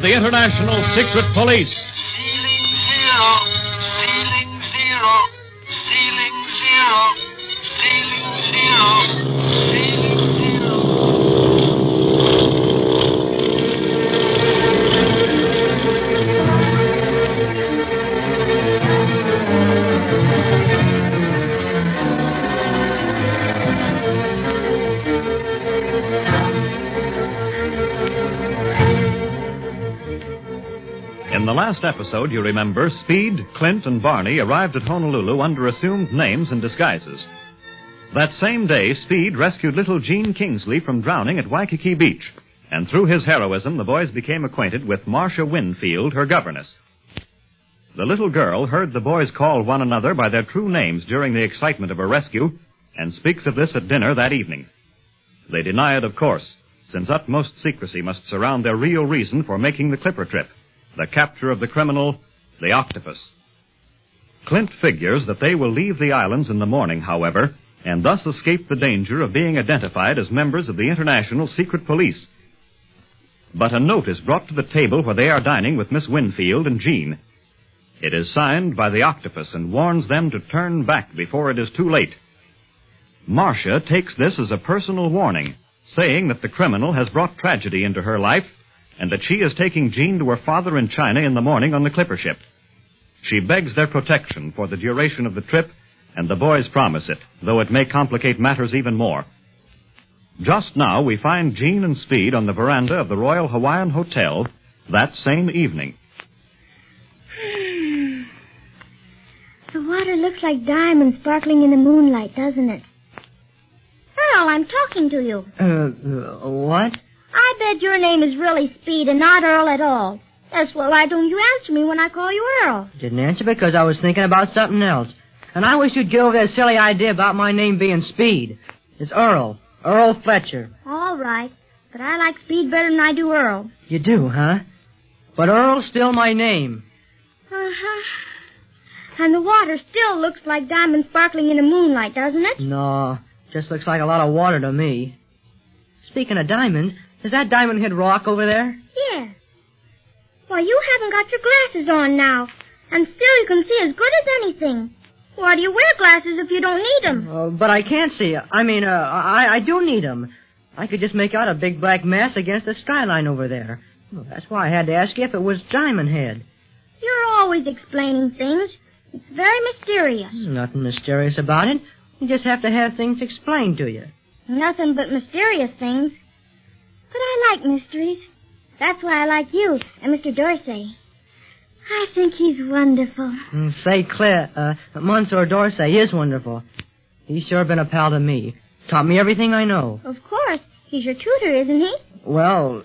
the International Secret Police. Ceiling zero. Ceiling zero. Ceiling zero. Ceiling zero. Ceiling zero. In the last episode, you remember, Speed, Clint, and Barney arrived at Honolulu under assumed names and disguises. That same day, Speed rescued little Jean Kingsley from drowning at Waikiki Beach, and through his heroism, the boys became acquainted with Marcia Winfield, her governess. The little girl heard the boys call one another by their true names during the excitement of her rescue, and speaks of this at dinner that evening. They deny it, of course, since utmost secrecy must surround their real reason for making the Clipper trip. The capture of the criminal, the octopus. Clint figures that they will leave the islands in the morning, however, and thus escape the danger of being identified as members of the International Secret Police. But a note is brought to the table where they are dining with Miss Winfield and Jean. It is signed by the octopus and warns them to turn back before it is too late. Marcia takes this as a personal warning, saying that the criminal has brought tragedy into her life and that she is taking Jean to her father in China in the morning on the Clipper ship. She begs their protection for the duration of the trip, and the boys promise it, though it may complicate matters even more. Just now, we find Jean and Speed on the veranda of the Royal Hawaiian Hotel that same evening. The water looks like diamonds sparkling in the moonlight, doesn't it? Earl, I'm talking to you. What? I bet your name is really Speed and not Earl at all. That's why don't you answer me when I call you Earl? Didn't answer because I was thinking about something else. And I wish you'd get over that silly idea about my name being Speed. It's Earl. Earl Fletcher. All right. But I like Speed better than I do Earl. You do, huh? But Earl's still my name. Uh-huh. And the water still looks like diamonds sparkling in the moonlight, doesn't it? No. Just looks like a lot of water to me. Speaking of diamonds, is that Diamond Head Rock over there? Yes. Why, you haven't got your glasses on now. And still you can see as good as anything. Why do you wear glasses if you don't need them? But I can't see. I do need them. I could just make out a big black mass against the skyline over there. Well, that's why I had to ask you if it was Diamond Head. You're always explaining things. It's very mysterious. Nothing mysterious about it. You just have to have things explained to you. Nothing but mysterious things. But I like mysteries. That's why I like you and Mr. Dorsey. I think he's wonderful. Say, Claire, Monsieur Dorsey is wonderful. He's sure been a pal to me. Taught me everything I know. Of course. He's your tutor, isn't he? Well,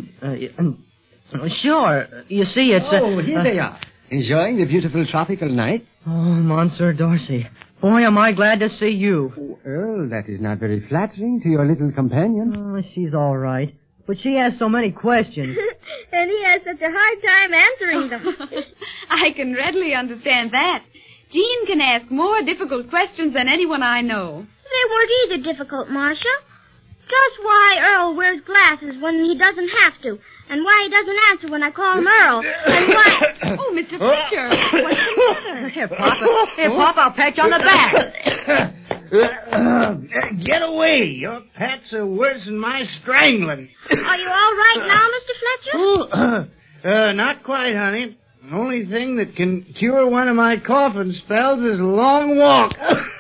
sure. You see, it's... here they are. Enjoying the beautiful tropical night? Oh, Monsieur Dorsey. Boy, am I glad to see you. Oh, Earl, that is not very flattering to your little companion. Oh, she's all right. But she has so many questions. And he has such a hard time answering them. I can readily understand that. Jean can ask more difficult questions than anyone I know. They weren't either difficult, Marcia. Just why Earl wears glasses when he doesn't have to, and why he doesn't answer when I call him Earl, and why... Oh, Mr. Fletcher, what's the matter? Here, Papa, I'll pat you on the back. Get away. Your pats are worse than my strangling. Are you all right now, Mr. Fletcher? Not quite, honey. The only thing that can cure one of my coughing spells is a long walk.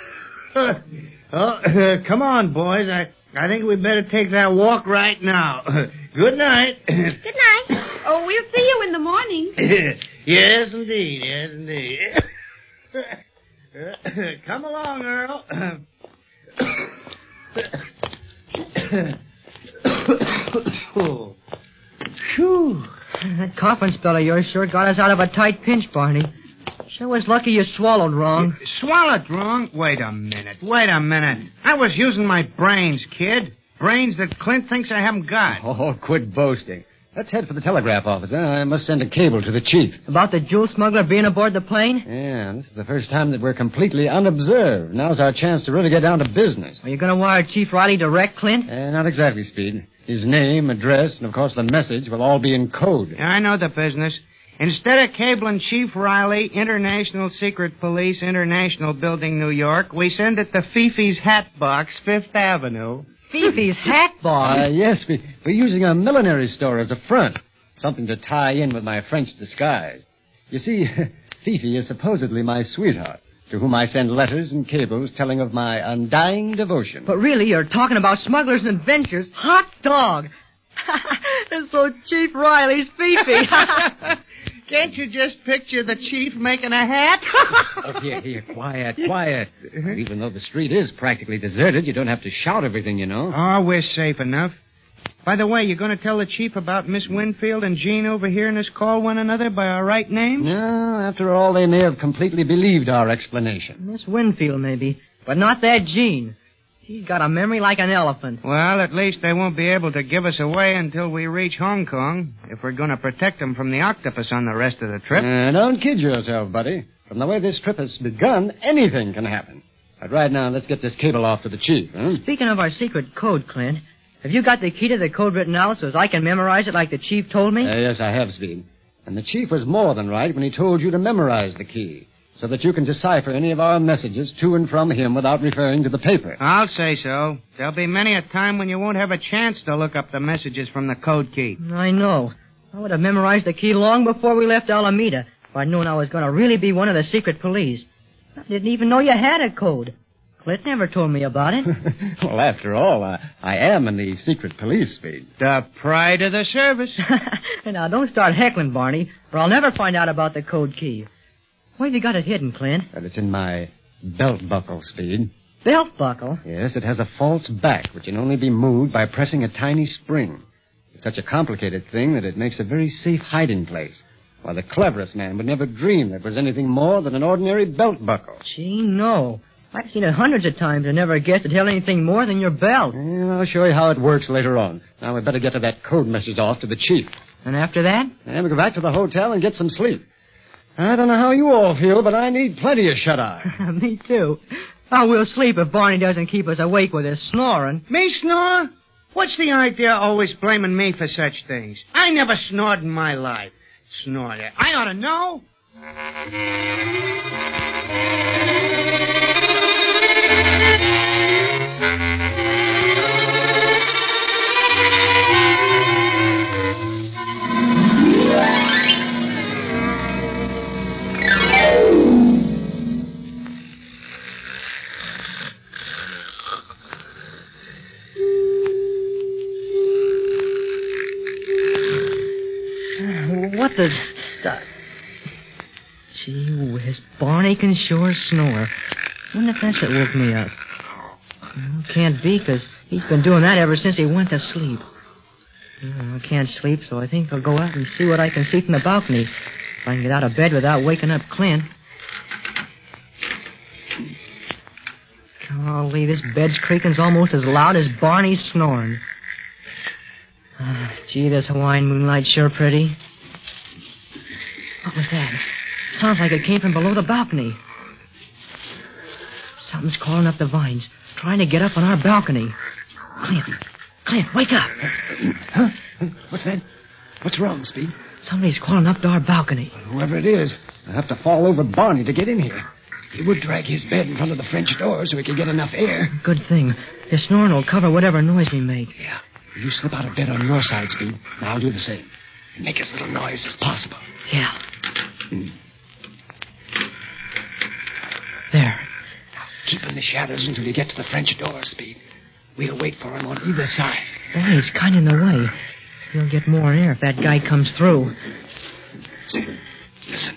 Come on, boys. I think we'd better take that walk right now. Good night. Good night. Oh, we'll see you in the morning. Yes, indeed. Yes, indeed. Come along, Earl. Phew. That coughing spell of yours sure got us out of a tight pinch, Barney. Sure was lucky you swallowed wrong. Swallowed wrong? Wait a minute. I was using my brains, kid. Brains that Clint thinks I haven't got. Oh, quit boasting. Let's head for the telegraph office. I must send a cable to the chief. About the jewel smuggler being aboard the plane? Yeah, this is the first time that we're completely unobserved. Now's our chance to really get down to business. Are you going to wire Chief Riley direct, Clint? Not exactly, Speed. His name, address, and, of course, the message will all be in code. Yeah, I know the business. Instead of cabling Chief Riley, International Secret Police, International Building, New York, we send it to Fifi's Hat Box, Fifth Avenue. Fifi's Hat Box? Yes, we're using a millinery store as a front. Something to tie in with my French disguise. You see, Fifi is supposedly my sweetheart, to whom I send letters and cables telling of my undying devotion. But really, you're talking about smugglers and adventures. Hot dog! And so Chief Riley's Fifi. Can't you just picture the chief making a hat? Oh, here, quiet. Even though the street is practically deserted, you don't have to shout everything, you know. Oh, we're safe enough. By the way, you going to tell the chief about Miss Winfield and Jean over hearing us call one another by our right names? No, after all, they may have completely believed our explanation. Miss Winfield, maybe. But not that Jean. She's got a memory like an elephant. Well, at least they won't be able to give us away until we reach Hong Kong, if we're going to protect them from the octopus on the rest of the trip. Don't kid yourself, buddy. From the way this trip has begun, anything can happen. But right now, let's get this cable off to the chief, huh? Speaking of our secret code, Clint, have you got the key to the code written out so as I can memorize it like the chief told me? Yes, I have, Speed. And the chief was more than right when he told you to memorize the key, so that you can decipher any of our messages to and from him without referring to the paper. I'll say so. There'll be many a time when you won't have a chance to look up the messages from the code key. I know. I would have memorized the key long before we left Alameda, if I'd known I was going to really be one of the secret police. I didn't even know you had a code. Clint never told me about it. Well, after all, I am in the secret police, Speed. The pride of the service. Now, don't start heckling, Barney, or I'll never find out about the code key. Where have you got it hidden, Clint? Well, it's in my belt buckle, Speed. Belt buckle? Yes, it has a false back, which can only be moved by pressing a tiny spring. It's such a complicated thing that it makes a very safe hiding place. Why, the cleverest man would never dream it was anything more than an ordinary belt buckle. Gee, no. I've seen it hundreds of times and never guessed it held anything more than your belt. Well, I'll show you how it works later on. Now, we'd better get to that code message off to the chief. And after that? And we'll go back to the hotel and get some sleep. I don't know how you all feel, but I need plenty of shut-eye. Me too. Oh, we'll sleep if Barney doesn't keep us awake with his snoring. Me snore? What's the idea of always blaming me for such things? I never snored in my life. Snored. I ought to know. What the stuff? Gee whiz, Barney can sure snore. Wonder if that's what woke me up. Well, can't be, because he's been doing that ever since he went to sleep. I can't sleep, so I think I'll go out and see what I can see from the balcony. If I can get out of bed without waking up Clint. Golly, this bed's creaking's almost as loud as Barney's snoring. Gee, this Hawaiian moonlight's sure pretty. What was that? Sounds like it came from below the balcony. Something's crawling up the vines, trying to get up on our balcony. Clint, wake up. Huh? What's that? What's wrong, Speed? Somebody's crawling up to our balcony. Whoever it is, I'll have to fall over Barney to get in here. He would drag his bed in front of the French door so he could get enough air. Good thing. His snoring will cover whatever noise we make. Yeah. You slip out of bed on your side, Speed, and I'll do the same. And make as little noise as possible. Yeah. There. Keep in the shadows until you get to the French door, Speed. We'll wait for him on either side. Boy, he's kind of in the way. He'll get more air if that guy comes through. See, listen.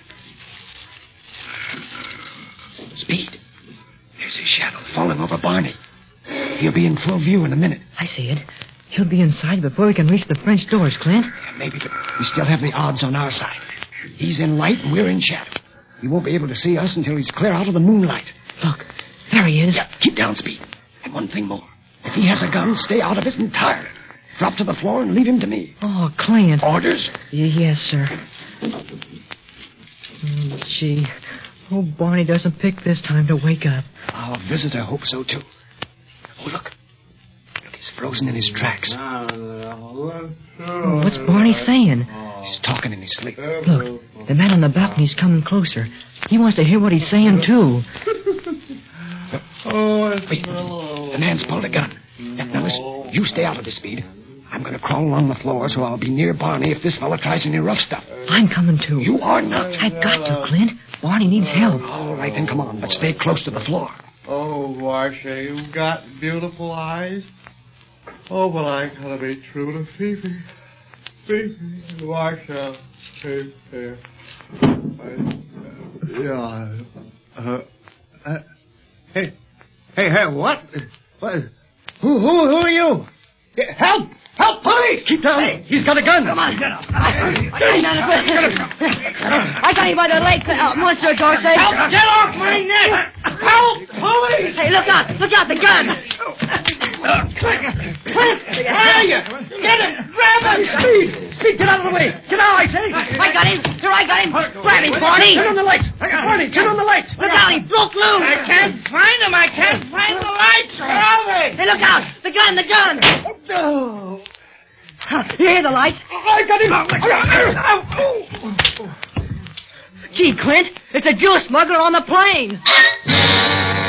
Speed. There's his shadow falling over Barney. He'll be in full view in a minute. I see it. He'll be inside before we can reach the French doors, Clint. Yeah, maybe, but we still have the odds on our side. He's in light and we're in shadow. He won't be able to see us until he's clear out of the moonlight. Look, there he is. Yeah, keep down, Speed. And one thing more. If he has a gun, stay out of it entirely. Drop to the floor and lead him to me. Oh, Clint. Orders? Yes, sir. Gee. Oh, Barney doesn't pick this time to wake up. Our visitor hopes so, too. Oh, look. Look, he's frozen in his tracks. What's Barney saying? He's talking in his sleep. Look, the man on the balcony's coming closer. He wants to hear what he's saying, too. Wait. The man's pulled a gun. Now, listen. You stay out of this, Speed. I'm going to crawl along the floor so I'll be near Barney if this fella tries any rough stuff. I'm coming, too. You are not. I've got to, Clint. Barney needs help. All right, then come on, but stay close to the floor. Oh, Marcia, you've got beautiful eyes. Oh, but I gotta be true to Fifi. Fifi, Marcia, Fifi. Hey, what? Who are you? Help! Help, police! Keep down. Hey. He's got a gun. Come on. I got him by the leg, Monsieur Dorsey. Help! Get off my neck! Help! Police! Hey, look out! Look out, the gun! Clint! Where are you? Get him! Grab him! Speed, get out of the way! Get out, I say! I got him! Here, I got him! Grab him, Barney! Turn on the lights! Barney, turn on the lights! Look out, he broke loose! I can't find him! I can't find the lights! Where are they? Hey, look out! The gun! Oh. You hear the lights? I got him! Gee, Clint, it's a Jew smuggler on the plane!